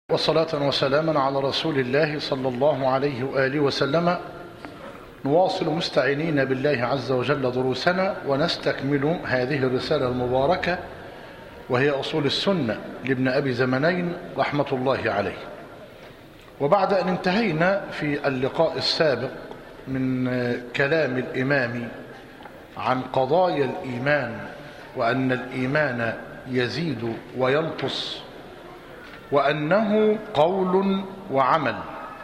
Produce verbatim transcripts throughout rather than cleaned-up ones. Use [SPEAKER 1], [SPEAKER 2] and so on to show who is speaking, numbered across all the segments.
[SPEAKER 1] وصلاة وسلاما على رسول الله صلى الله عليه وآله وسلم. نواصل مستعينين بالله عز وجل دروسنا ونستكمل هذه الرسالة المباركة وهي أصول السنة لابن أبي زمنين رحمة الله عليه. وبعد أن انتهينا في اللقاء السابق من كلام الإمام عن قضايا الإيمان وأن الإيمان يزيد وينقص وأنه قول وعمل،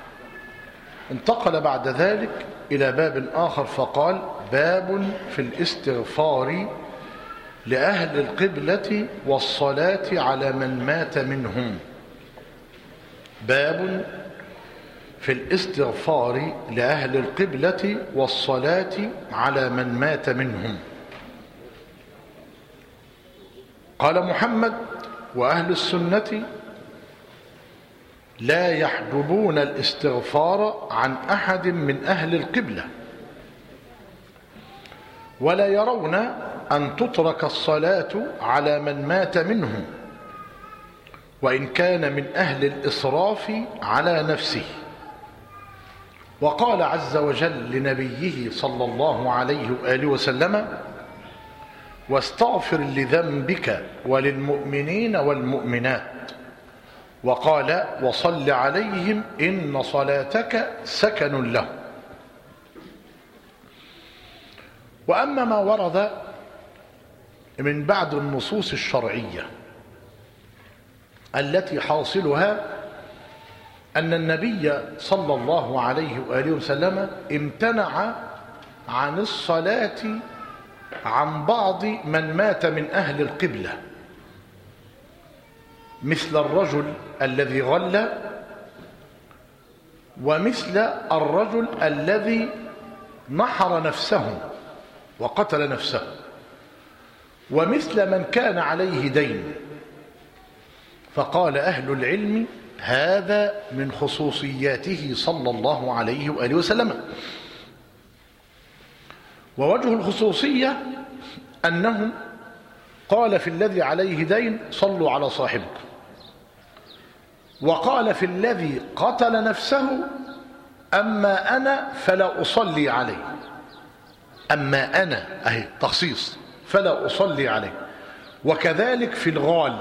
[SPEAKER 1] انتقل بعد ذلك إلى باب آخر فقال: باب في الاستغفار لأهل القبلة والصلاة على من مات منهم. باب في الاستغفار لأهل القبلة والصلاة على من مات منهم. قال محمد: وأهل السنة لا يحجبون الاستغفار عن أحد من أهل القبلة، ولا يرون أن تترك الصلاة على من مات منهم وإن كان من أهل الإسراف على نفسه. وقال عز وجل لنبيه صلى الله عليه وآله وسلم: واستغفر لذنبك وللمؤمنين والمؤمنات. وقال: وصل عليهم إن صلاتك سكن لهم. وأما ما ورد من بعض النصوص الشرعية التي حاصلها أن النبي صلى الله عليه وآله وسلم امتنع عن الصلاة عن بعض من مات من أهل القبلة، مثل الرجل الذي غل، ومثل الرجل الذي نحر نفسه وقتل نفسه، ومثل من كان عليه دين. فقال أهل العلم: هذا من خصوصياته صلى الله عليه وآله وسلم. ووجه الخصوصية أنه قال في الذي عليه دين: صلوا على صاحبكم. وقال في الذي قتل نفسه: أما أنا فلا أصلي عليه. أما أنا أهي تخصيص، فلا أصلي عليه. وكذلك في الغال.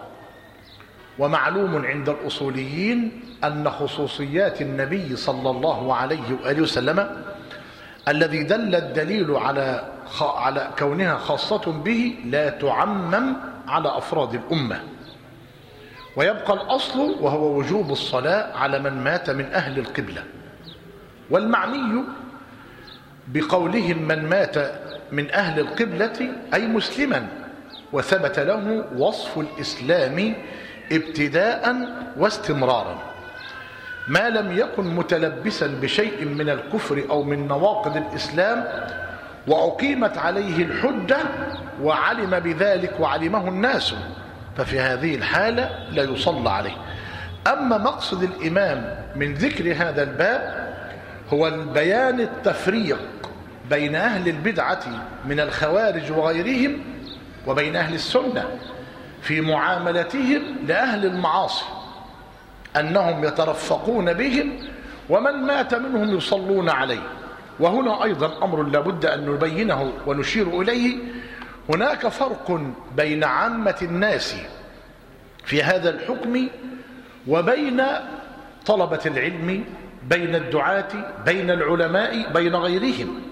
[SPEAKER 1] ومعلوم عند الأصوليين أن خصوصيات النبي صلى الله عليه وآله وسلم الذي دل الدليل على على كونها خاصة به لا تعمم على أفراد الأمة، ويبقى الأصل وهو وجوب الصلاة على من مات من أهل القبلة. والمعني بقولهم من مات من أهل القبلة أي مسلما وثبت له وصف الإسلام ابتداء واستمرارا، ما لم يكن متلبسا بشيء من الكفر أو من نواقض الإسلام وأقيمت عليه الحجة وعلم بذلك وعلمه الناس، ففي هذه الحالة لا يصلى عليه. أما مقصد الإمام من ذكر هذا الباب هو البيان التفريق بين أهل البدعة من الخوارج وغيرهم وبين أهل السنة في معاملتهم لأهل المعاصي، أنهم يترفقون بهم ومن مات منهم يصلون عليه. وهنا أيضا أمر لابد أن نبينه ونشير إليه: هناك فرق بين عامة الناس في هذا الحكم وبين طلبة العلم، بين الدعاة، بين العلماء، بين غيرهم.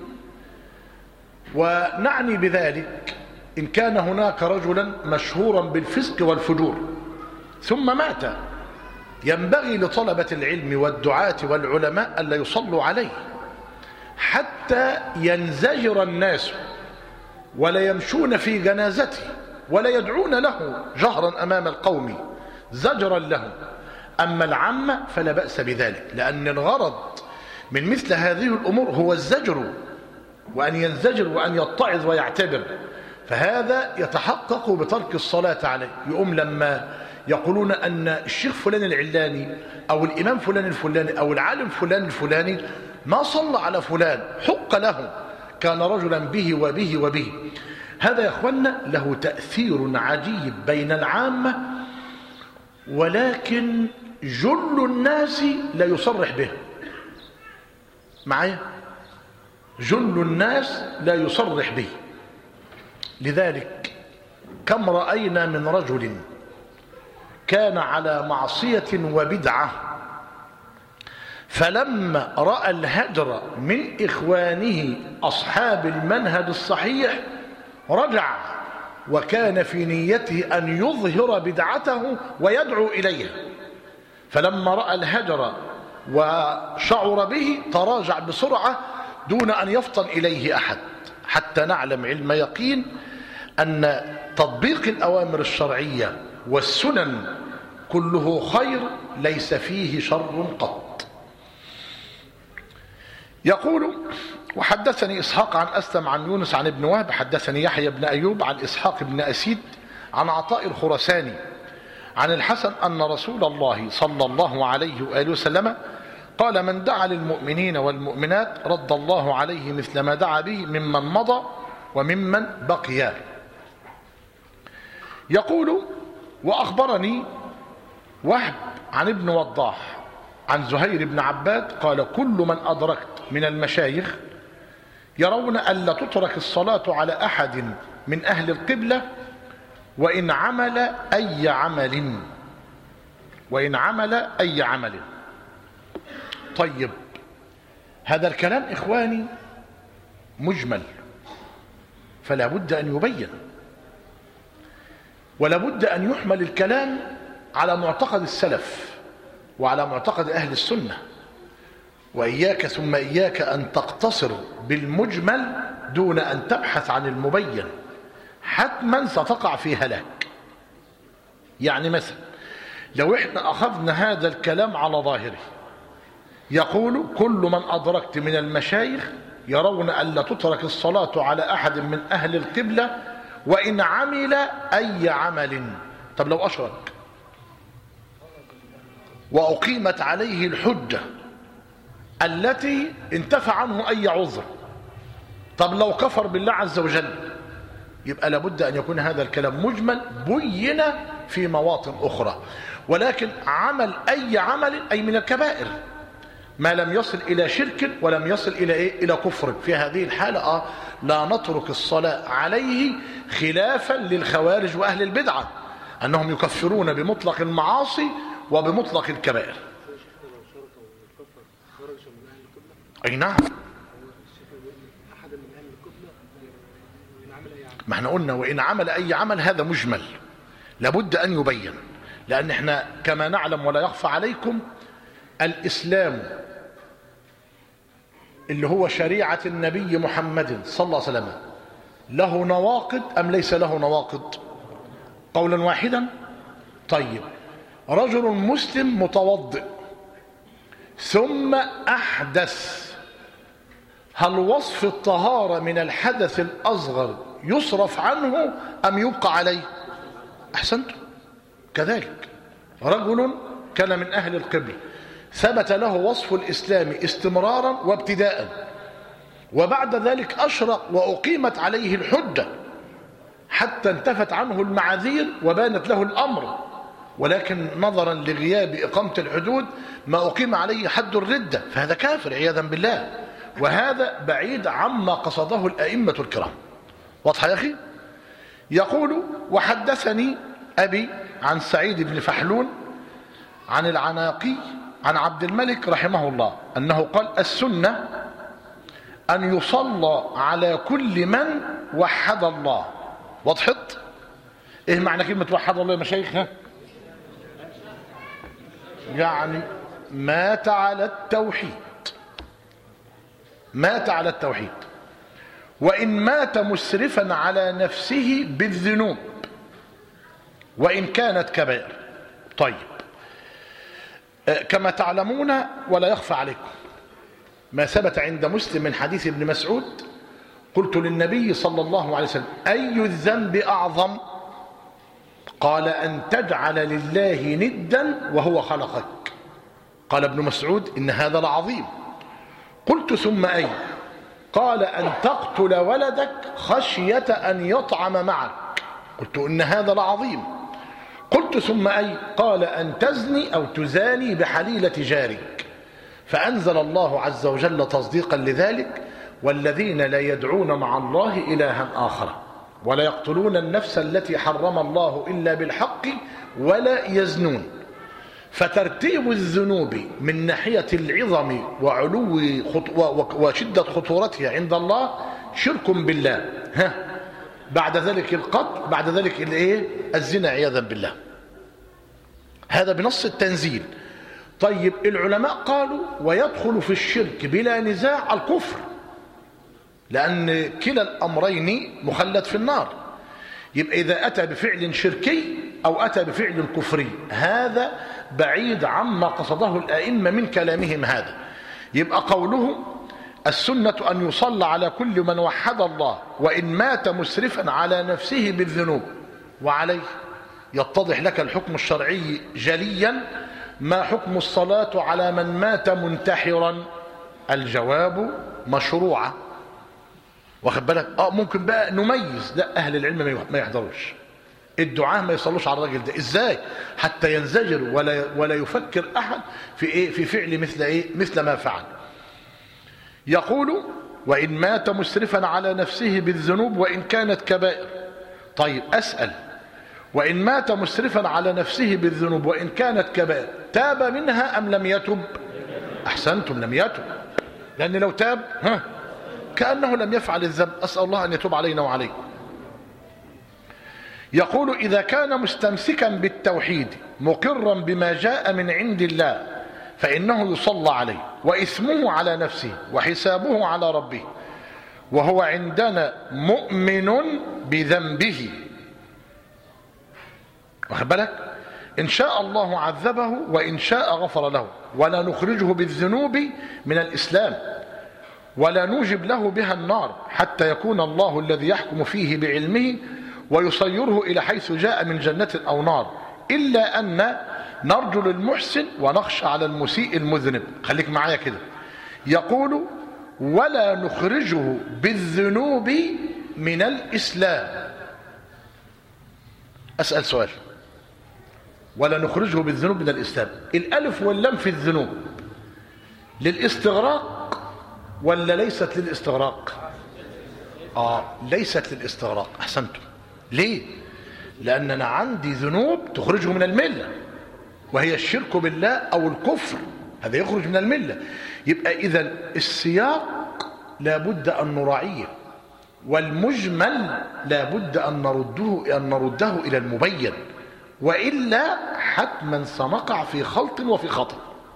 [SPEAKER 1] ونعني بذلك إن كان هناك رجلا مشهورا بالفسق والفجور ثم مات، ينبغي لطلبة العلم والدعاة والعلماء ألا يصلوا عليه حتى ينزجر الناس ولا يمشون في جنازته ولا يدعون له جهرا أمام القوم زجرا له. أما العامة فلا بأس بذلك، لأن الغرض من مثل هذه الأمور هو الزجر وأن ينزجر وأن يتعظ ويعتبر، فهذا يتحقق بترك الصلاة عليه. يقوم لما يقولون أن الشيخ فلان العلاني أو الإمام فلان الفلاني أو العالم فلان الفلاني ما صلى على فلان حق له، كان رجلا به وبه وبه، هذا يا أخوانا له تأثير عجيب بين العامة ولكن جل الناس لا يصرح به. معايا؟ جل الناس لا يصرح به. لذلك كم رأينا من رجل كان على معصية وبدعة، فلما رأى الهجر من إخوانه أصحاب المنهج الصحيح رجع، وكان في نيته أن يظهر بدعته ويدعو إليها، فلما رأى الهجر وشعر به تراجع بسرعة دون أن يفطن إليه أحد، حتى نعلم علم يقين أن تطبيق الأوامر الشرعية والسنن كله خير، ليس فيه شر قط. يقول: وحدثني إسحاق عن أسلم عن يونس عن ابن وهب حدثني يحيى بن أيوب عن إسحاق بن أسيد عن عطاء الخرساني عن الحسن أن رسول الله صلى الله عليه وآله وسلم قال: من دعا للمؤمنين والمؤمنات رد الله عليه مثل ما دعا به ممن مضى وممن بقي. يقول: وأخبرني وهب عن ابن وضاح عن زهير بن عباد قال: كل من أدركت من المشايخ يرون ألا تترك الصلاة على أحد من أهل القبلة وإن عمل أي عمل وإن عمل أي عمل. طيب، هذا الكلام إخواني مجمل، فلا بد أن يبين، ولا بد أن يحمل الكلام على معتقد السلف وعلى معتقد أهل السنة. وإياك ثم إياك أن تقتصر بالمجمل دون أن تبحث عن المبين، حتما ستقع في هلاك. يعني مثلا لو احنا أخذنا هذا الكلام على ظاهره، يقول: كل من أدركت من المشايخ يرون ألا تترك الصلاة على أحد من أهل القبلة وإن عمل أي عمل. طب لو أشرك وأقيمت عليه الحجة التي انتفى عنه أي عذر، طب لو كفر بالله عز وجل، يبقى لابد أن يكون هذا الكلام مجمل بين في مواطن أخرى. ولكن عمل أي عمل أي من الكبائر ما لم يصل إلى شرك ولم يصل إلى إيه؟ إلى كفر، في هذه الحالة آه لا نترك الصلاة عليه، خلافا للخوارج وأهل البدعة أنهم يكفرون بمطلق المعاصي وبمطلق الكبائر. أي نعم، ما احنا قلنا وإن عمل أي عمل، هذا مجمل لابد أن يبين، لأن احنا كما نعلم ولا يخفى عليكم الإسلام اللي هو شريعة النبي محمد صلى الله عليه وسلم له نواقض أم ليس له نواقض؟ قولا واحدا. طيب، رجل مسلم متوضئ ثم أحدث، هل وصف الطهارة من الحدث الأصغر يصرف عنه أم يبقى عليه؟ أحسنتم. كذلك رجل كان من أهل القبلة ثبت له وصف الإسلام استمرارا وابتداء، وبعد ذلك أشرق وأقيمت عليه الحجة حتى انتفت عنه المعاذير وبانت له الأمر، ولكن نظرا لغياب إقامة الحدود ما أقيم عليه حد الردة، فهذا كافر عياذا بالله، وهذا بعيد عما قصده الأئمة الكرام. واضح يا أخي؟ يقول: وحدثني أبي عن سعيد بن فحلون عن العناقي عن عبد الملك رحمه الله أنه قال: السنة أن يصلى على كل من وحد الله. وضحت؟ إيه معنى كلمة وحد الله يا مشايخ؟ ها؟ يعني مات على التوحيد، مات على التوحيد، وإن مات مسرفا على نفسه بالذنوب وإن كانت كبائر. طيب، كما تعلمون ولا يخفى عليكم ما ثبت عند مسلم من حديث ابن مسعود: قلت للنبي صلى الله عليه وسلم: أي الذنب أعظم؟ قال: أن تجعل لله ندا وهو خلقك. قال ابن مسعود: إن هذا لعظيم. قلت: ثم أي؟ قال: أن تقتل ولدك خشية أن يطعم معك. قلت: إن هذا لعظيم. قلت ثم أي؟ قال أن تزني أو تزاني بحليلة جارك. فأنزل الله عز وجل تصديقا لذلك: والذين لا يدعون مع الله إلها آخر ولا يقتلون النفس التي حرم الله إلا بالحق ولا يزنون. فترتيب الذنوب من ناحية العظم وعلو وشدة خطورتها عند الله شرك بالله. ها بعد ذلك القتل، بعد ذلك الايه؟ الزنا عياذا بالله. هذا بنص التنزيل. طيب العلماء قالوا ويدخل في الشرك بلا نزاع الكفر، لأن كلا الأمرين مخلد في النار. يبقى إذا أتى بفعل شركي أو أتى بفعل كفري هذا بعيد عما قصده الأئمة من كلامهم هذا. يبقى قوله السنة أن يصلى على كل من وحد الله وإن مات مسرفا على نفسه بالذنوب وعليه. يتضح لك الحكم الشرعي جليا. ما حكم الصلاة على من مات منتحرا؟ الجواب مشروعة. واخد بالك؟ اه ممكن بقى نميز، لا اهل العلم ما يحضروش الدعاء، ما يصلوش على الراجل ده. ازاي؟ حتى ينزجر ولا ولا يفكر احد في ايه؟ في فعل مثل ايه؟ مثل ما فعل. يقول وان مات مسرفا على نفسه بالذنوب وان كانت كبائر. طيب اسال، وان مات مسرفا على نفسه بالذنوب وان كانت كبائر تاب منها ام لم يتب؟ احسنتم، لم يتب، لان لو تاب ها كأنه لم يفعل الذنب. أسأل الله أن يتوب علينا وعليكم. يقول إذا كان مستمسكا بالتوحيد مقرا بما جاء من عند الله فإنه يصلى عليه وإثمه على نفسه وحسابه على ربه، وهو عندنا مؤمن بذنبه. واخد بالك؟ إن شاء الله عذبه وإن شاء غفر له، ولا نخرجه بالذنوب من الإسلام ولا نوجب له بها النار حتى يكون الله الذي يحكم فيه بعلمه ويصيره إلى حيث جاء من جنة أو نار، إلا أن نرجو للمحسن ونخشى على المسيء المذنب. خليك معايا كده. يقول ولا نخرجه بالذنوب من الإسلام. أسأل سؤال، ولا نخرجه بالذنوب من الإسلام، الألف واللام في الذنوب للاستغراق ولا ليست للاستغراق؟ آه ليست للاستغراق. أحسنتم. ليه؟ لأننا عندي ذنوب تخرجه من الملة وهي الشرك بالله أو الكفر، هذا يخرج من الملة. يبقى إذن السياق لابد أن نراعيه، والمجمل لابد أن نرده, أن نرده إلى المبين، وإلا حتما سنقع في خلط وفي خطأ.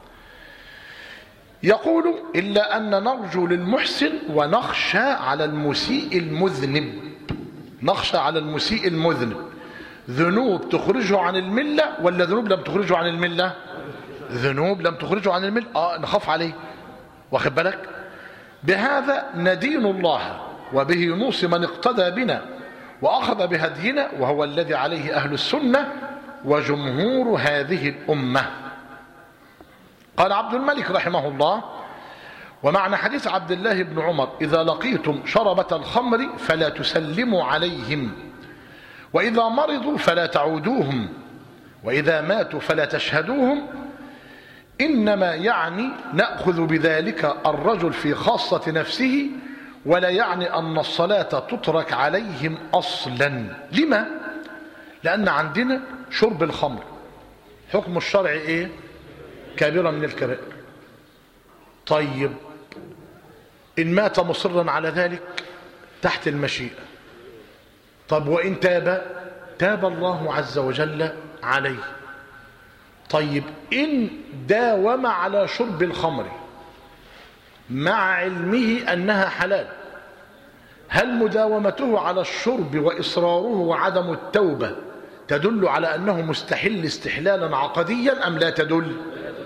[SPEAKER 1] يقول إلا أن نرجو للمحسن ونخشى على المسيء المذنب. نخشى على المسيء المذنب. ذنوب تخرجه عن الملة ولا ذنوب لم تخرجه عن الملة؟ ذنوب لم تخرجه عن الملة، آه نخاف عليه. واخد بالك؟ بهذا ندين الله وبه نوصي من اقتدى بنا وأخذ بهدينا، وهو الذي عليه أهل السنة وجمهور هذه الأمة. قال عبد الملك رحمه الله: ومعنى حديث عبد الله بن عمر إذا لقيتم شربة الخمر فلا تسلموا عليهم، وإذا مرضوا فلا تعودوهم، وإذا ماتوا فلا تشهدوهم، إنما يعني نأخذ بذلك الرجل في خاصة نفسه، ولا يعني أن الصلاة تترك عليهم أصلا. لما؟ لأن عندنا شرب الخمر حكم الشرع إيه؟ كبيرة من الكبائر. طيب إن مات مصرا على ذلك تحت المشيئة. طب وإن تاب؟ تاب الله عز وجل عليه. طيب إن داوم على شرب الخمر مع علمه أنها حلال، هل مداومته على الشرب وإصراره وعدم التوبة تدل على أنه مستحل استحلالا عقديا أم لا تدل؟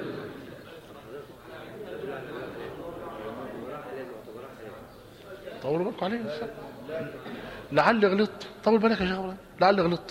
[SPEAKER 1] طول بالك عليه لعل غلط. طول بالك يا شيخ، لعل غلط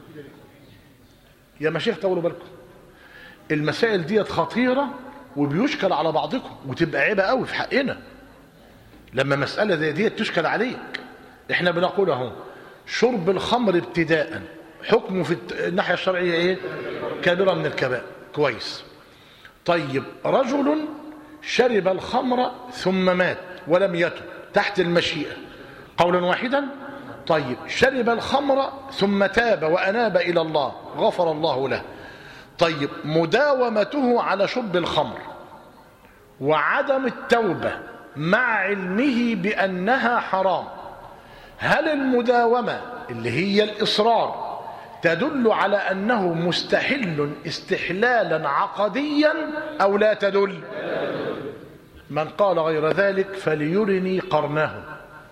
[SPEAKER 1] يا مشايخ، طولوا بالكم. المسائل ديت خطيرة وبيشكل على بعضكم، وتبقى عيبة قوي في حقنا لما مسألة زي ديت تشكل عليك. احنا بنقول اهو شرب الخمر ابتداء حكمه في الناحية الشرعية ايه؟ كبيرة من الكبائر. كويس. طيب رجل شرب الخمر ثم مات ولم يتب، تحت المشيئة قولا واحدا. طيب شرب الخمر ثم تاب وأناب إلى الله غفر الله له. طيب مداومته على شرب الخمر وعدم التوبة مع علمه بأنها حرام، هل المداومة اللي هي الإصرار تدل على أنه مستحل استحلالا عقديا أو لا تدل؟ من قال غير ذلك فليرني قرناه.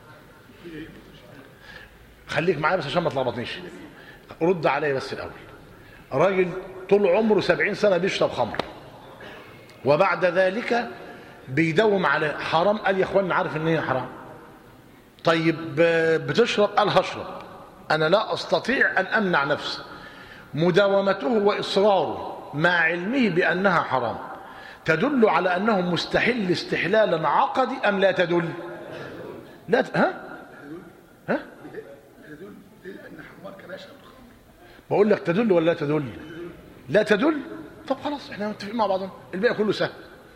[SPEAKER 1] خليك معايا بس عشان ما تلخبطنيش، رد عليا بس الأول. راجل طول عمره سبعين سنة بيشرب خمر وبعد ذلك بيدوم على حرام، قال يا اخوانا عارف ان هي حرام. طيب بتشرب، قال هشرب، انا لا استطيع ان امنع نفسي. مداومته واصراره مع علمه بانها حرام تدل على انه مستحل استحلالا عقدي ام لا تدل؟ لا ت... ها ها بقول لك تدل ولا لا تدل؟ لا تدل. طب خلاص احنا متفقين مع بعضنا، الباقي كله سهل.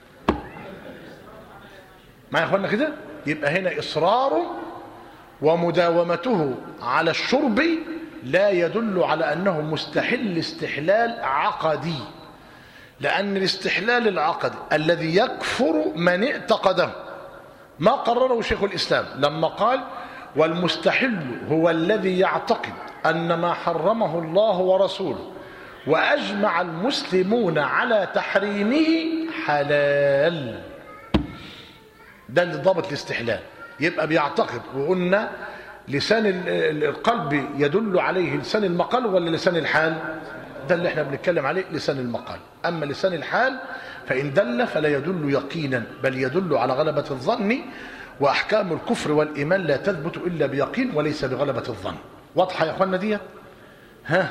[SPEAKER 1] معايا يا اخوانا كده؟ يبقى هنا اصراره ومداومته على الشرب لا يدل على انه مستحل استحلال عقدي، لان الاستحلال العقدي الذي يكفر من اعتقده ما قرره شيخ الاسلام لما قال والمستحل هو الذي يعتقد ان ما حرمه الله ورسوله واجمع المسلمون على تحريمه حلال. ده اللي ضابط الاستحلال. يبقى بيعتقد، وقلنا لسان القلب يدل عليه لسان المقال ولا لسان الحال؟ ده اللي احنا بنتكلم عليه، لسان المقال. اما لسان الحال فان دل فلا يدل يقينا بل يدل على غلبة الظن، واحكام الكفر والايمان لا تثبت الا بيقين وليس بغلبة الظن. واضحه يا اخوانا دي؟ ها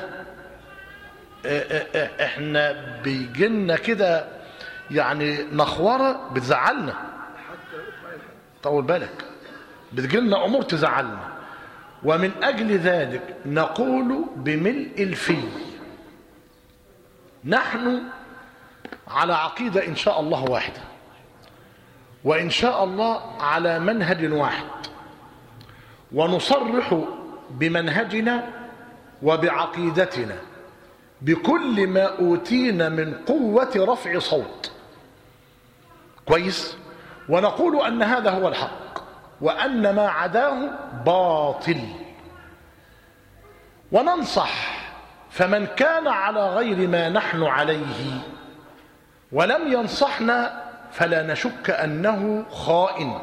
[SPEAKER 1] احنا بيجينا كده يعني نخوره بتزعلنا، طول بالك، بتجيلنا امور تزعلنا، ومن اجل ذلك نقول بملء الفي نحن على عقيده ان شاء الله واحده، وان شاء الله على منهج واحد، ونصرح بمنهجنا وبعقيدتنا بكل ما اوتينا من قوه رفع صوت. كويس؟ ونقول أن هذا هو الحق وأن ما عداه باطل، وننصح فمن كان على غير ما نحن عليه ولم ينصحنا فلا نشك أنه خائن،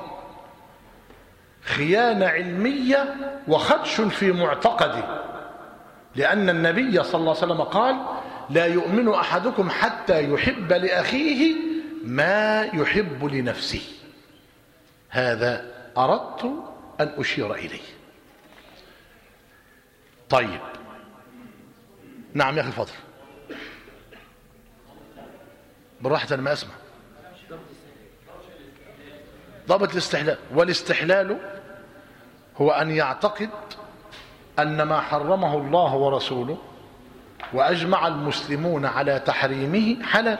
[SPEAKER 1] خيانة علمية وخدش في معتقده، لأن النبي صلى الله عليه وسلم قال لا يؤمن أحدكم حتى يحب لأخيه ما يحب لنفسه. هذا أردت أن أشير إليه. طيب نعم يا أخي الفضل، بالراحة أنا ما أسمع. ضابط الاستحلال، والاستحلال هو أن يعتقد أن ما حرمه الله ورسوله وأجمع المسلمون على تحريمه حلال.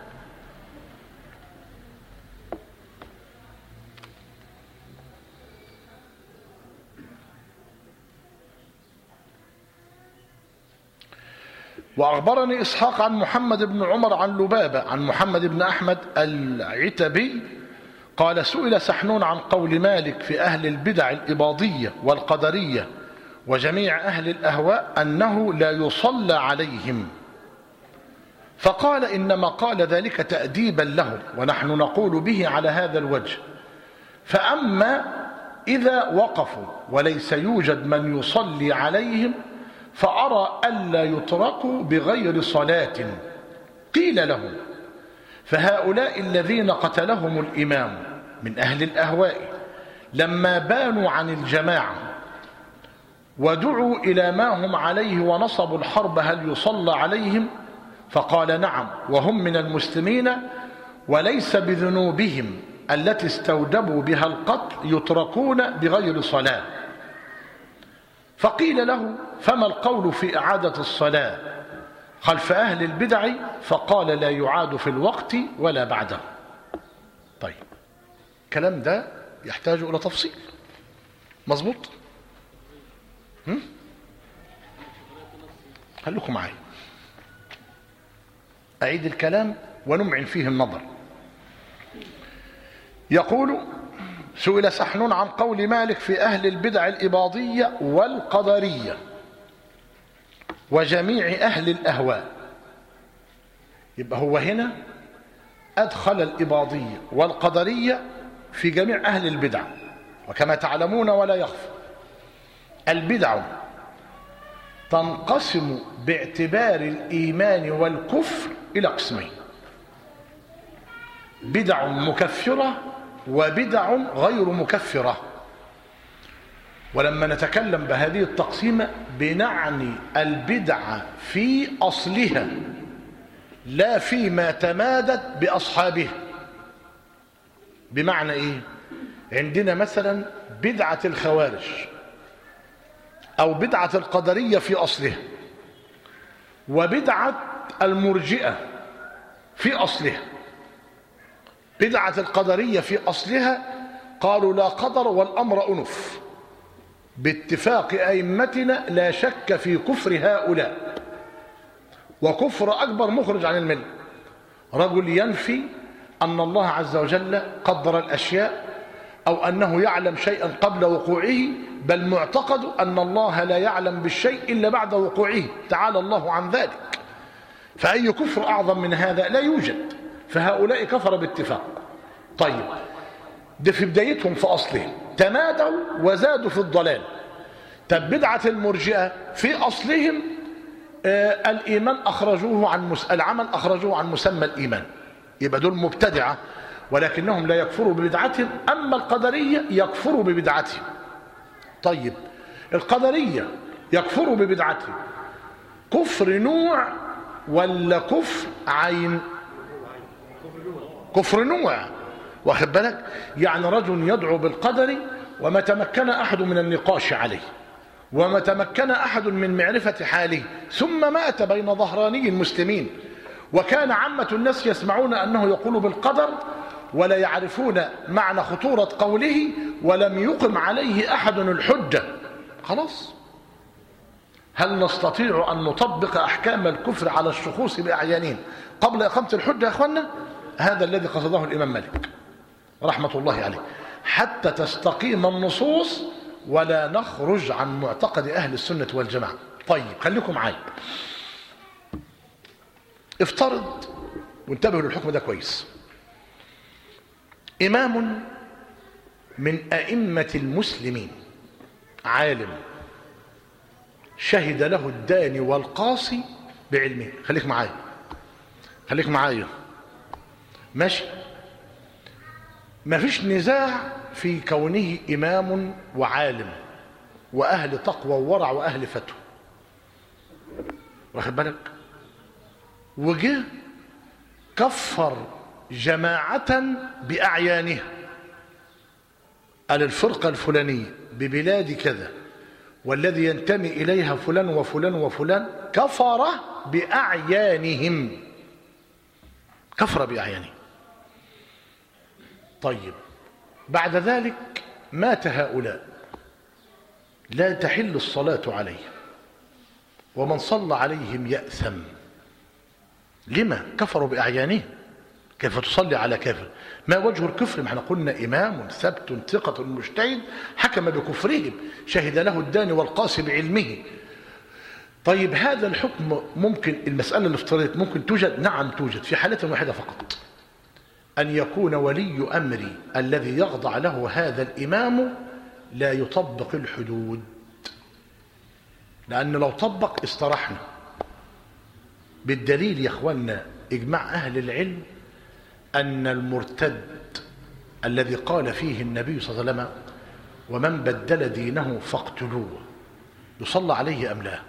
[SPEAKER 1] وأخبرني إسحاق عن محمد بن عمر عن لبابة عن محمد بن أحمد العتبي قال سئل سحنون عن قول مالك في أهل البدع الإباضية والقدرية وجميع أهل الأهواء أنه لا يصلى عليهم، فقال إنما قال ذلك تأديبا لهم ونحن نقول به على هذا الوجه، فأما إذا وقفوا وليس يوجد من يصلي عليهم فأرى ألا يتركوا بغير صلاة. قيل لهم فهؤلاء الذين قتلهم الإمام من أهل الأهواء لما بانوا عن الجماعة ودعوا إلى ما هم عليه ونصبوا الحرب هل يصلى عليهم؟ فقال نعم وهم من المسلمين وليس بذنوبهم التي استوجبوا بها القتل يتركون بغير صلاة. فقيل له فما القول في إعادة الصلاة خلف أهل البدع؟ فقال لا يعاد في الوقت ولا بعده. طيب الكلام ده يحتاج إلى تفصيل، مظبوط؟ هم؟ خليكم معي أعيد الكلام ونمعن فيه النظر. يقول سئل سحنون عن قول مالك في أهل البدع الإباضية والقدرية وجميع أهل الأهواء. يبقى هو هنا أدخل الإباضية والقدرية في جميع أهل البدع، وكما تعلمون ولا يخفى البدع تنقسم باعتبار الإيمان والكفر إلى قسمين: بدع مكفرة وبدع غير مكفرة. ولما نتكلم بهذه التقسيمة بنعني البدع في أصلها لا فيما تمادت بأصحابها. بمعنى إيه؟ عندنا مثلا بدعة الخوارج أو بدعة القدرية في أصلها، وبدعة المرجئة في أصلها. بدعة القدرية في أصلها قالوا لا قدر والأمر أنف، باتفاق أئمتنا لا شك في كفر هؤلاء، وكفر أكبر مخرج عن الملة. رجل ينفي أن الله عز وجل قدر الأشياء أو أنه يعلم شيئا قبل وقوعه، بل معتقد أن الله لا يعلم بالشيء إلا بعد وقوعه، تعالى الله عن ذلك. فأي كفر أعظم من هذا؟ لا يوجد. فهؤلاء كفر باتفاق. طيب ده في بدايتهم في أصلهم، تمادوا وزادوا في الضلال. طب بدعة المرجئة في أصلهم آه الإيمان أخرجوه عن مس... العمل أخرجوه عن مسمى الإيمان، يبقى دول مبتدعة ولكنهم لا يكفروا ببدعتهم. أما القدرية يكفروا ببدعتهم. طيب القدرية يكفروا ببدعتهم كفر نوع ولا كفر عين؟ كفر نوع، واخد بالك؟ يعني رجل يدعو بالقدر وما تمكن أحد من النقاش عليه وما تمكن أحد من معرفة حاله، ثم مات بين ظهراني المسلمين، وكان عامة الناس يسمعون أنه يقول بالقدر ولا يعرفون معنى خطورة قوله، ولم يقم عليه أحد الحجة. خلاص، هل نستطيع أن نطبق أحكام الكفر على الشخوص بأعيانهم قبل إقامة الحجة يا أخوانا؟ هذا الذي قصده الإمام مالك رحمة الله عليه، حتى تستقيم النصوص ولا نخرج عن معتقد أهل السنة والجماعة. طيب خليكم معي. افترض، وانتبهوا للحكم ده كويس، إمام من أئمة المسلمين عالم شهد له الداني والقاصي بعلمه. خليك معايا خليك معايا ماشي. ما فيش نزاع في كونه إمام وعالم وأهل تقوى وورع وأهل فتوى، واخد بالك؟ وجه كفر جماعة بأعيانها، قال الفرقة الفلانية ببلاد كذا والذي ينتمي إليها فلان وفلان وفلان كفر بأعيانهم، كفر بأعيانهم. طيب بعد ذلك مات هؤلاء، لا تحل الصلاة عليهم، ومن صلى عليهم يأثم. لما؟ كفروا بأعيانهم. كيف تصلي على كافر؟ ما وجه الكفر؟ ما احنا قلنا إمام ثبت ثقة مجتهد حكم بكفرهم، شهد له الداني والقاصي بعلمه. طيب هذا الحكم ممكن، المسألة الافتراضية ممكن توجد؟ نعم توجد، في حالة واحدة فقط، أن يكون ولي أمري الذي يخضع له هذا الإمام لا يطبق الحدود، لأن لو طبق استرحنا. بالدليل يا أخوانا إجماع أهل العلم أن المرتد الذي قال فيه النبي صلى الله عليه وسلم ومن بدل دينه فاقتلوه يصلى عليه أم لا؟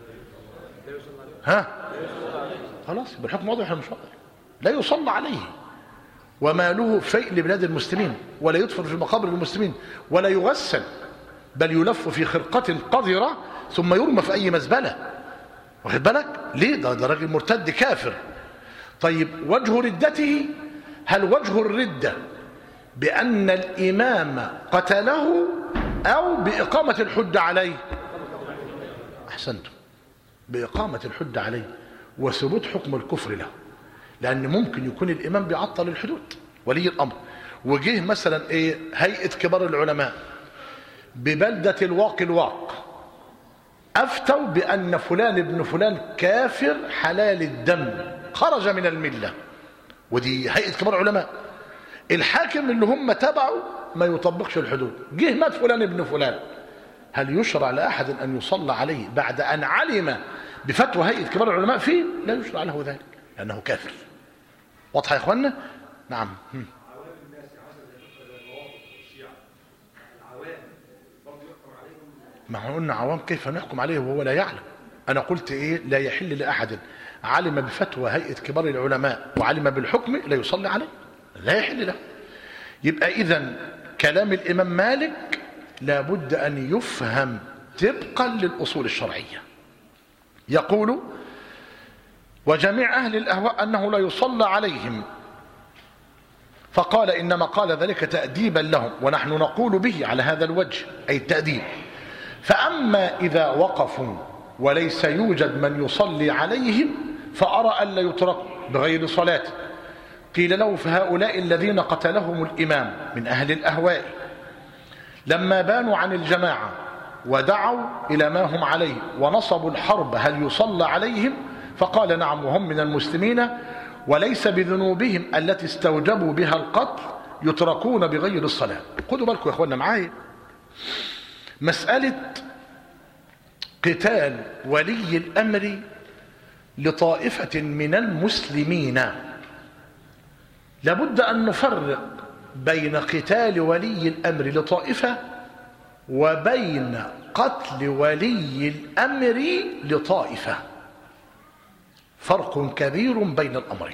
[SPEAKER 1] ها؟ خلاص يبقى الحكم واضح ولا مش واضح؟ لا يصلى عليه، وماله فيء لبلاد المسلمين، ولا يدفن في مقابر المسلمين، ولا يغسل، بل يلف في خرقة قذرة ثم يرمى في أي مزبلة. واخد بالك ليه؟ ده, ده راجل مرتد كافر. طيب وجه ردته، هل وجه الردة بأن الإمام قتله أو بإقامة الحد عليه؟ أحسنتم، بإقامة الحد عليه وثبوت حكم الكفر له. لأن ممكن يكون الإمام بيعطل الحدود ولي الأمر، وجه مثلا إيه هيئة كبار العلماء ببلدة الواق الواق أفتوا بأن فلان ابن فلان كافر حلال الدم خرج من الملة، ودي هيئة كبار العلماء. الحاكم اللي هم تبعوا ما يطبقش الحدود، جه مات فلان ابن فلان، هل يشرع لأحد أن يصلى عليه بعد أن علم بفتوى هيئة كبار العلماء فيه؟ لا يشرع له ذلك لأنه كافر. واضح يا إخوانا؟ نعم. هم. ما هو قلنا عوام كيف نحكم عليه وهو لا يعلم؟ أنا قلت إيه؟ لا يحل لأحد علم بفتوى هيئة كبار العلماء وعلم بالحكم لا يصلي عليه، لا يحل له. يبقى إذن كلام الإمام مالك لابد أن يفهم طبقا للأصول الشرعية. يقول وجميع أهل الأهواء أنه لا يصلى عليهم، فقال إنما قال ذلك تأديبا لهم، ونحن نقول به على هذا الوجه أي التأديب. فأما إذا وقفوا وليس يوجد من يصلي عليهم فأرى ألا يتركوا بغير صلاة. قيل له فهؤلاء الذين قتلهم الإمام من أهل الأهواء لما بانوا عن الجماعة ودعوا إلى ما هم عليه ونصبوا الحرب هل يصلى عليهم؟ فقال نعم وهم من المسلمين وليس بذنوبهم التي استوجبوا بها القتل يتركون بغير الصلاة. خدوا بالكم يا أخوانا معايا، مسألة قتال ولي الأمر لطائفة من المسلمين لابد أن نفرق بين قتال ولي الأمر لطائفة وبين قتل ولي الأمر لطائفة، فرق كبير بين الأمرين.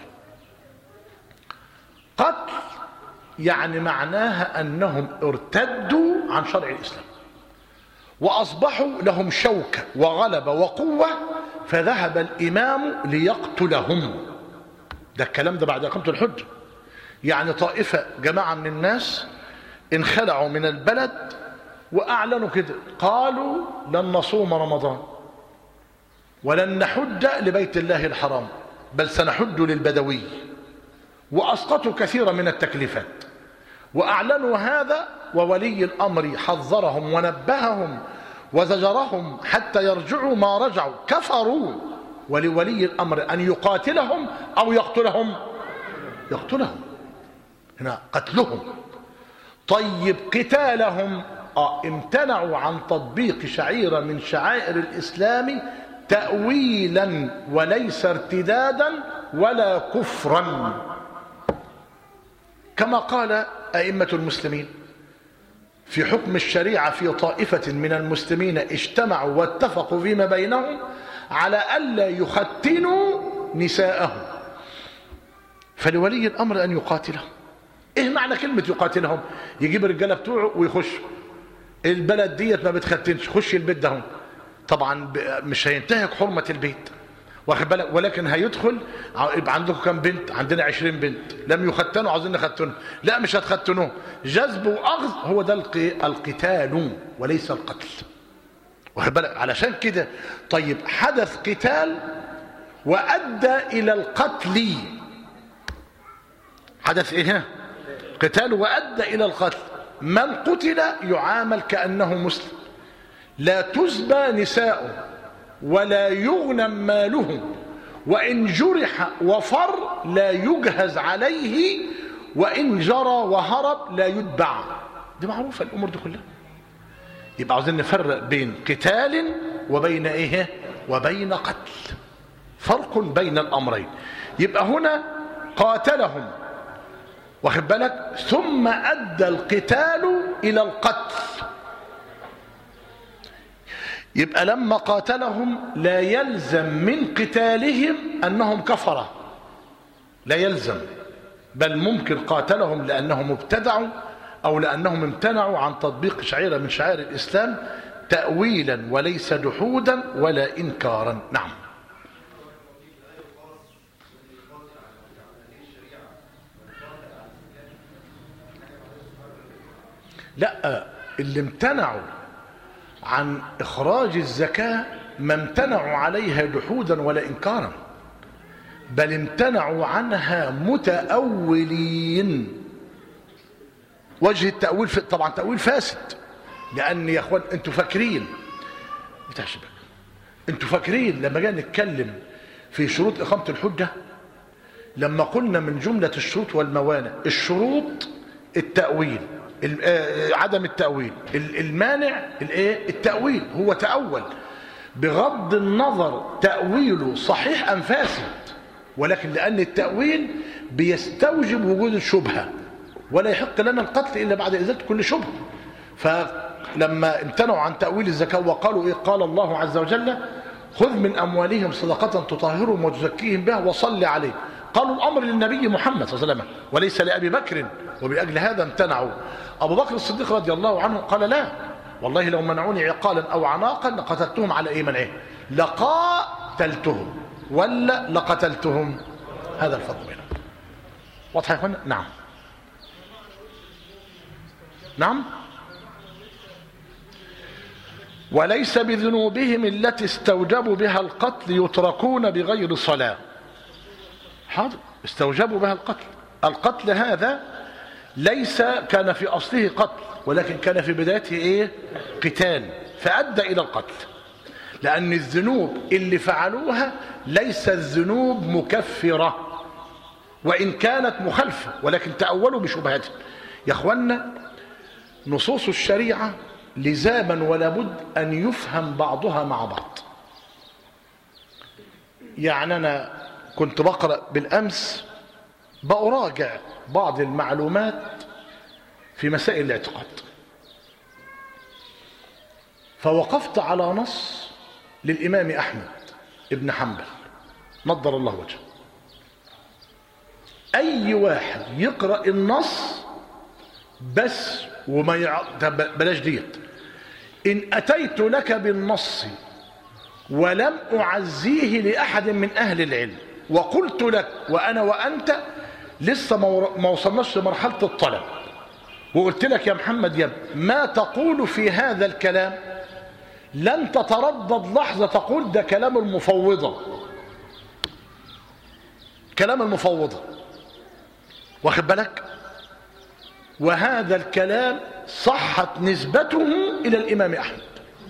[SPEAKER 1] قتل يعني معناها أنهم ارتدوا عن شرع الإسلام وأصبحوا لهم شوكة وغلبة وقوة، فذهب الإمام ليقتلهم. ده الكلام ده بعد إقامة الحجة. يعني طائفة جماعة من الناس انخلعوا من البلد وأعلنوا كده، قالوا لن نصوم رمضان ولن نحج لبيت الله الحرام بل سنحج للبدوي، وأسقطوا كثيرا من التكليفات وأعلنوا هذا، وولي الأمر حذرهم ونبههم وزجرهم حتى يرجعوا، ما رجعوا كفروا. ولولي الأمر أن يقاتلهم أو يقتلهم، يقتلهم هنا قتلهم. طيب قتالهم آه امتنعوا عن تطبيق شعيرة من شعائر الإسلام تأويلا وليس ارتدادا ولا كفرا، كما قال أئمة المسلمين في حكم الشريعة في طائفة من المسلمين اجتمعوا واتفقوا فيما بينهم على ألا يختنوا نساءهم، فلولي الأمر أن يقاتلهم. إيه معنى كلمة يقاتلهم؟ يجيب الرجالة بتوعه ويخش البلد ديت ما بتختنش، خش البيت ده. طبعا مش هينتهك حرمة البيت واخد بالك، ولكن هيدخل يبقى عندكم كم بنت؟ عندنا عشرين بنت لم يختنوا عاوزين نختنوا، لا مش هتختنوه، جذب واخذ، هو ده القتال وليس القتل واخد بالك. علشان كده طيب حدث قتال وادى الى القتل، حدث ايه؟ قتال وادى الى القتل. من قتل يعامل كانه مسلم، لا تزبى نساؤه ولا يغنم ماله، وإن جرح وفر لا يجهز عليه، وإن جرى وهرب لا يتبع. دي معروفة الأمور دي كلها. يبقى عاوزين نفرق بين قتال وبين إيه؟ وبين قتل، فرق بين الأمرين. يبقى هنا قاتلهم واخد بالك، ثم أدى القتال إلى القتل. يبقى لما قاتلهم لا يلزم من قتالهم أنهم كفرة، لا يلزم، بل ممكن قاتلهم لأنهم ابتدعوا أو لأنهم امتنعوا عن تطبيق شعيرة من شعائر الإسلام تأويلا وليس جحودا ولا إنكارا. نعم. لا، اللي امتنعوا عن إخراج الزكاة ما امتنعوا عليها جحودا ولا إنكارا، بل امتنعوا عنها متأولين. وجه التأويل طبعا تأويل فاسد، لأن يا أخوان أنتوا فاكرين بتحشبك أنتوا فاكرين لما جاء نتكلم في شروط إقامة الحجة، لما قلنا من جملة الشروط والموانع الشروط التأويل، عدم التأويل، المانع الايه؟ التأويل. هو تأول بغض النظر تأويله صحيح أم فاسد، ولكن لأن التأويل بيستوجب وجود الشبهة، ولا يحق لنا القتل إلا بعد إزالة كل شبهة. فلما امتنعوا عن تأويل الزكاة وقالوا إيه؟ قال الله عز وجل خذ من أموالهم صدقة تطهرهم وتزكيهم بها وصل عليه. قالوا الأمر للنبي محمد صلى الله عليه وسلم وليس لأبي بكر، وبأجل هذا امتنعوا. أبو بكر الصديق رضي الله عنه قال لا والله لو منعوني عقالا أو عناقا لقتلتهم على أي منعه، لقاتلتهم ولا لقتلتهم. هذا الفرق بينهم. واضح يا اخوانا؟ نعم نعم. وليس بذنوبهم التي استوجبوا بها القتل يتركون بغير صلاة. حاضر، استوجبوا بها القتل. القتل هذا ليس كان في أصله قتل، ولكن كان في بدايته إيه؟ قتال، فأدى إلى القتل. لأن الذنوب اللي فعلوها ليست ذنوب مكفرة وإن كانت مخالفة، ولكن تأولوا بشبهاتهم. يا أخوانا، نصوص الشريعة لزاما ولا بد أن يفهم بعضها مع بعض. يعني أنا كنت بقرأ بالأمس بأراجع بعض المعلومات في مسائل الاعتقاد، فوقفت على نص للإمام أحمد ابن حنبل نضر الله وجهه. أي واحد يقرأ النص بس وما يع... بلاش ديت، إن أتيت لك بالنص ولم أعزيه لأحد من أهل العلم وقلت لك وأنا وأنت لسه ما وصلناش لمرحلة الطلب، وقلت لك يا محمد يا ابني ما تقول في هذا الكلام، لن تتردد لحظة تقول ده كلام المفوضة، كلام المفوضة، واخد بالك؟ وهذا الكلام صحت نسبته إلى الإمام أحمد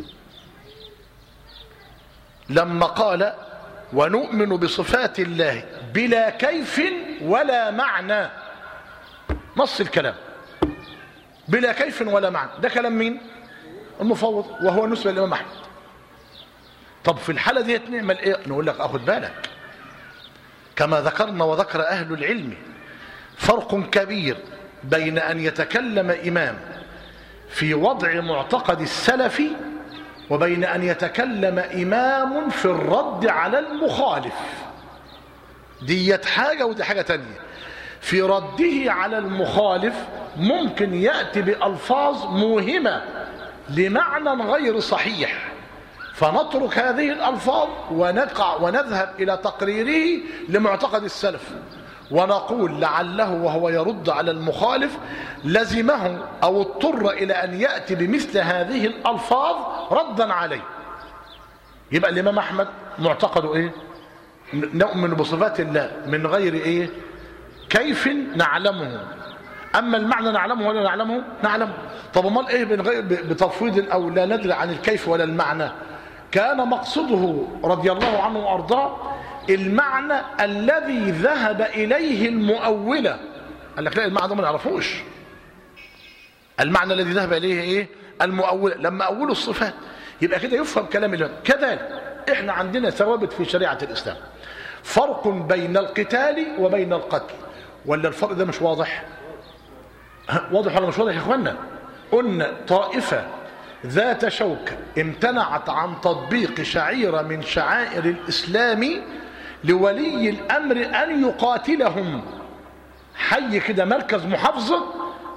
[SPEAKER 1] لما قال ونؤمن بصفات الله بلا كيف ولا معنى. نص الكلام بلا كيف ولا معنى، ده كلام مين؟ المفوض، وهو نسبة للإمام أحمد. طب في الحالة دي نعمل إيه؟ نقول لك أخذ بالك، كما ذكرنا وذكر أهل العلم فرق كبير بين أن يتكلم إمام في وضع معتقد السلف وبين أن يتكلم إمام في الرد على المخالف. ديت حاجة ودي حاجة تانية. في رده على المخالف ممكن يأتي بألفاظ موهمة لمعنى غير صحيح، فنترك هذه الألفاظ ونقع ونذهب إلى تقريره لمعتقد السلف، ونقول لعله وهو يرد على المخالف لزمه أو اضطر إلى أن يأتي بمثل هذه الألفاظ ردا عليه. يبقى الإمام أحمد معتقده إيه؟ نؤمن بصفات الله من غير إيه؟ كيف نعلمه، أما المعنى نعلمه ولا نعلمه؟ نعلمه. طب امال إيه من غير بتفويض أو لا ندري عن الكيف ولا المعنى؟ كان مقصده رضي الله عنه وأرضاه المعنى الذي ذهب إليه المؤولة. قال لك لا، المعنى ده ما نعرفوش. المعنى الذي ذهب إليه إيه؟ المؤولة، لما أولوا الصفات. يبقى كده يفهم كلام الله. كذلك إحنا عندنا ثوابت في شريعة الإسلام، فرق بين القتال وبين القتل، ولا الفرق ده مش واضح؟ واضح ولا مش واضح يا إخوانا؟ قلنا طائفة ذات شوكة امتنعت عن تطبيق شعيرة من شعائر الإسلام لولي الأمر أن يقاتلهم. حي كده مركز محافظة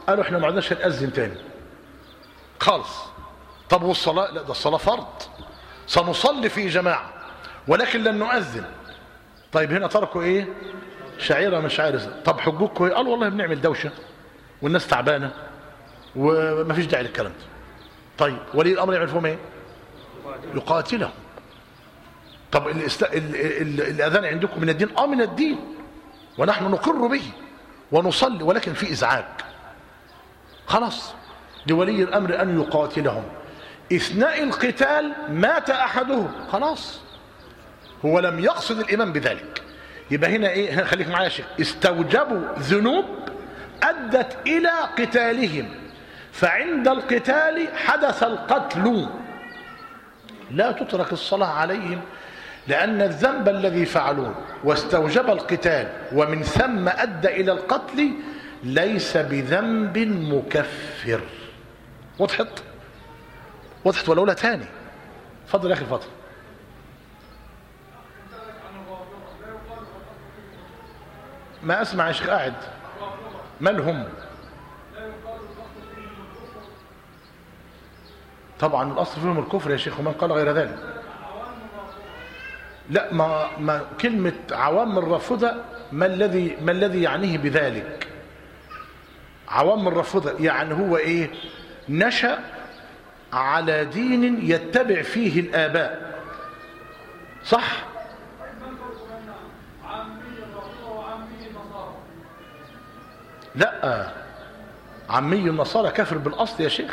[SPEAKER 1] قالوا احنا ما عدناش نأذن تاني خالص. طب والصلاة؟ لا ده الصلاة فرض، سنصلي في جماعة ولكن لن نؤذن. طيب هنا تركوا ايه؟ شعيرة من شعائر الإسلام. طب حجوجكم ايه؟ قالوا والله بنعمل دوشة والناس تعبانة وما فيش داعي للكلام ده. طيب ولي الامر يعمل فيهم ايه؟ يقاتلهم. طب الاست... ال... ال... الاذان عندكم من الدين؟ اه من الدين ونحن نقر به ونصلي، ولكن في ازعاج. خلاص لولي الامر ان يقاتلهم. اثناء القتال مات احدهم، خلاص هو لم يقصد الامام بذلك. يبقى هنا ايه؟ خليك معايا يا شيخ. استوجبوا ذنوب ادت الى قتالهم، فعند القتال حدث القتل، لا تترك الصلاة عليهم، لأن الذنب الذي فعلوه واستوجب القتال ومن ثم أدى إلى القتل ليس بذنب مكفر. وضحت؟ وضحت ولا أقولها تاني؟ اتفضل يا أخي الفاضل. ما أسمع يا شيخ قاعد. مالهم؟ طبعا الأصل فيهم الكفر يا شيخ، ومن قال غير ذلك. لا ما, ما كلمة عوام الرافضة ما الذي ما الذي يعنيه بذلك؟ عوام الرافضة يعني هو ايه؟ نشأ على دين يتبع فيه الآباء، صح؟ لا عمي النصارى كافر بالأصل يا شيخ.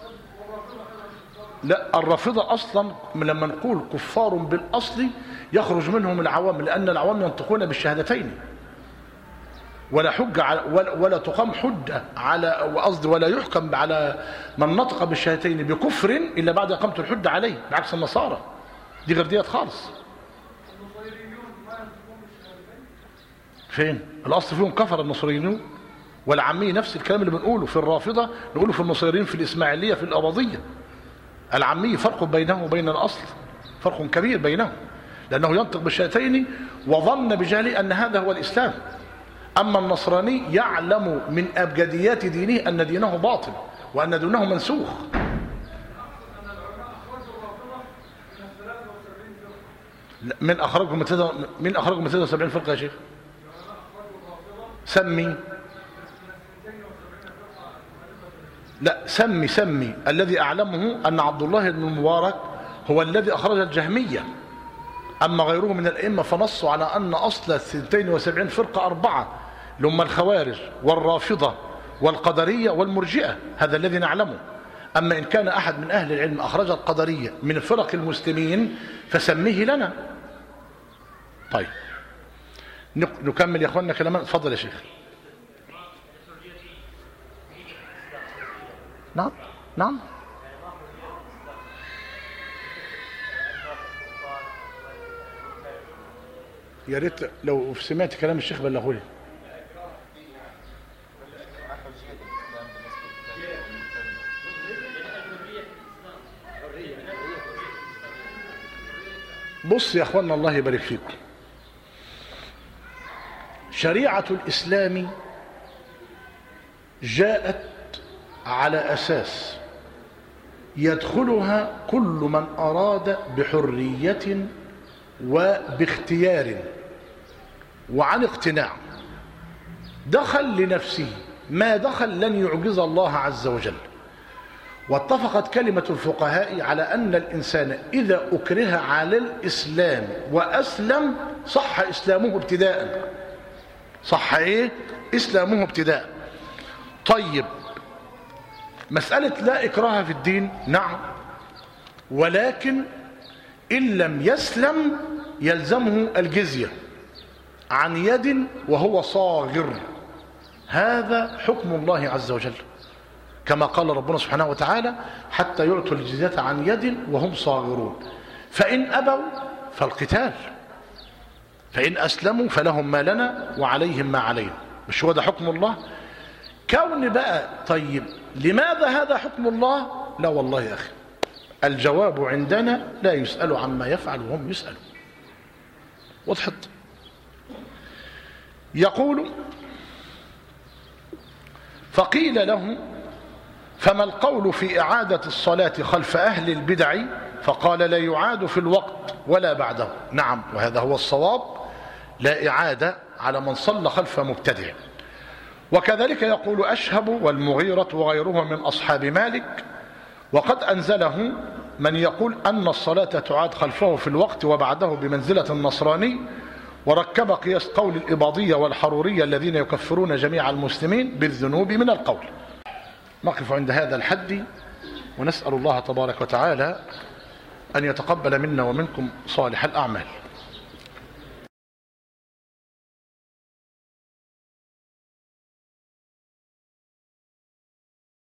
[SPEAKER 1] لا الرافضة أصلا لما نقول كفار بالأصل يخرج منهم العوام، لأن العوام ينطقون بالشهادتين ولا حجة على ولا, ولا تقام حجة على وقصد ولا يحكم على من نطق بالشهادتين بكفر إلا بعد إقامة الحجة عليه، بعكس النصارى دي غير ديت خالص. فين؟ الأصل فيهم كفر النصريين والعامية، نفس الكلام اللي بنقوله في الرافضة نقوله في النصيريين، في الإسماعيلية، في الأباضية. العامية فرق بينه وبين الأصل، فرق كبير بينهم، لأنه ينطق بالشهادتين وظن بجهله أن هذا هو الإسلام. أما النصراني يعلم من أبجديات دينه أن دينه باطل وأن دينه منسوخ. من أخرجهم من أخرجهم من ثلاثة وسبعين فرقة يا شيخ؟ سمي. لا سمي سمي الذي أعلمه أن عبد الله بن المبارك هو الذي أخرج الجهمية. أما غيره من الأئمة فنصوا على أن أصل اثنتين وسبعين فرقة أربعة، لما الخوارج والرافضة والقدرية والمرجئة، هذا الذي نعلمه. أما إن كان أحد من أهل العلم أخرج القدرية من فرق المسلمين فسميه لنا. طيب نكمل يا أخواننا كلامنا. تفضل يا شيخ. نعم نعم يا ريت لو سمعت كلام الشيخ بلغوا لي. بص يا اخوانا الله يبارك فيكم، شريعة الإسلام جاءت على أساس يدخلها كل من أراد بحرية وباختيار وعن اقتناع. دخل لنفسه، ما دخل لن يعجز الله عز وجل. واتفقت كلمة الفقهاء على أن الإنسان إذا أكره على الإسلام وأسلم صح إسلامه ابتداء. صح إيه؟ إسلامه ابتداء. طيب مسألة لا إكراه في الدين، نعم، ولكن إن لم يسلم يلزمه الجزية عن يد وهو صاغر. هذا حكم الله عز وجل كما قال ربنا سبحانه وتعالى حتى يعطوا الجزية عن يد وهم صاغرون. فإن أبوا فالقتال، فإن أسلموا فلهم ما لنا وعليهم ما علينا. مش هو ده حكم الله؟ كون بقى طيب لماذا هذا حكم الله؟ لا والله يا أخي الجواب عندنا لا يسأل عما يفعل وهم يسألون. وضحت؟ يقول فقيل له فما القول في إعادة الصلاة خلف أهل البدع؟ فقال لا يعاد في الوقت ولا بعده. نعم، وهذا هو الصواب، لا إعادة على من صلى خلف مبتدع. وكذلك يقول أشهب والمغيرة وغيرها من أصحاب مالك، وقد أنزله من يقول أن الصلاة تعاد خلفه في الوقت وبعده بمنزلة النصراني، وركب قياس قول الإباضية والحرورية الذين يكفرون جميع المسلمين بالذنوب من القول. نقف عند هذا الحد، ونسأل الله تبارك وتعالى أن يتقبل منا ومنكم صالح الأعمال.